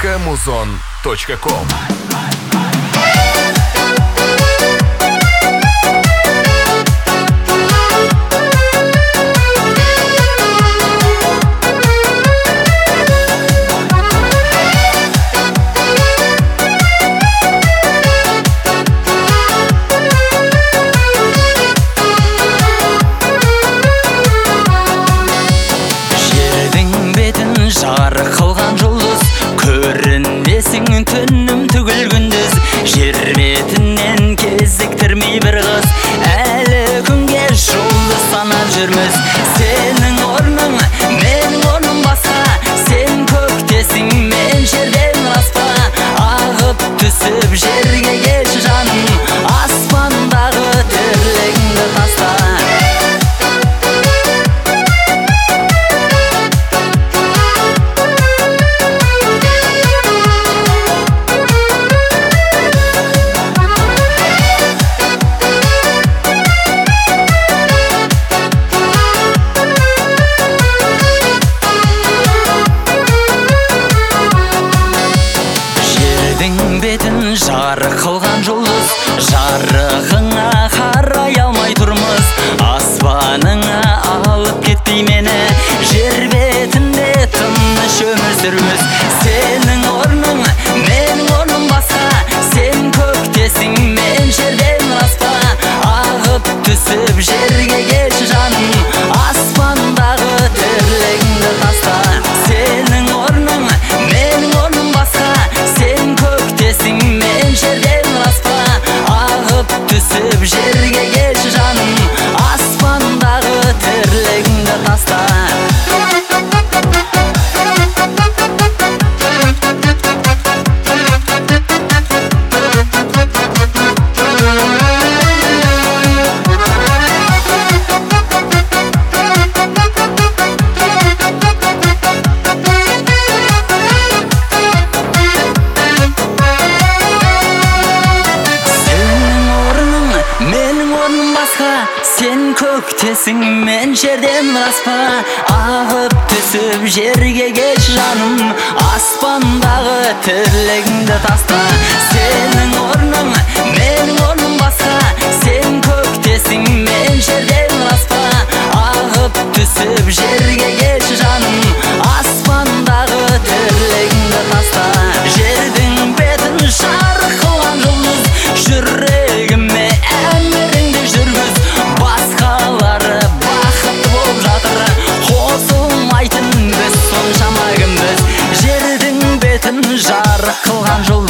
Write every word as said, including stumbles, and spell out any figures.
точка музон точка ком. Жарық қылған жұлдыз көрінесің түнім түгіл күндіз, жер бетінен кезіктірмей бір қыз, әлі күнге жолды санап жүрміз. Сенің орның менің орным басқа, сен көктесің мен жерден аспа, ағып түсіп жерге келші жаным, аспандағы тірлігіңді таста. Жарық қылған жұлдыз, жарығыңа қарай алмай тұрмыз, аспаныңа алып кетпей мені, жер бетінде тыныш өмір сүрміз. Сенің орның менің орным басқа, сен көктесің мен жерден аспа, ағып түсіп жерге келші жаным, аспандағы тірлігіңді таста. Сенің орның менің орным басқа, сен көктесің мен жерден аспа, ағып түсіп жерге келші жаным, аспандағы тірлігіңді таста. Сен көктесің мен жерден аспа, ағып түсіп жерге келші жаным, аспандағы тірлігіңді таста. Сенің орның менің орным басқа, сен көктесің мен жерден аспа, ағып түсіп жерге келші жаным, аспандағы тірлігіңді таста. Жердің бетін жарық қылған жұлдыз, жүрегіме әміріңді жүргіз, басқалары бақытты болып жатыр, қосылмайтын біз соншама кімбіз. Жердің бетін жарық қылған жұлдыз,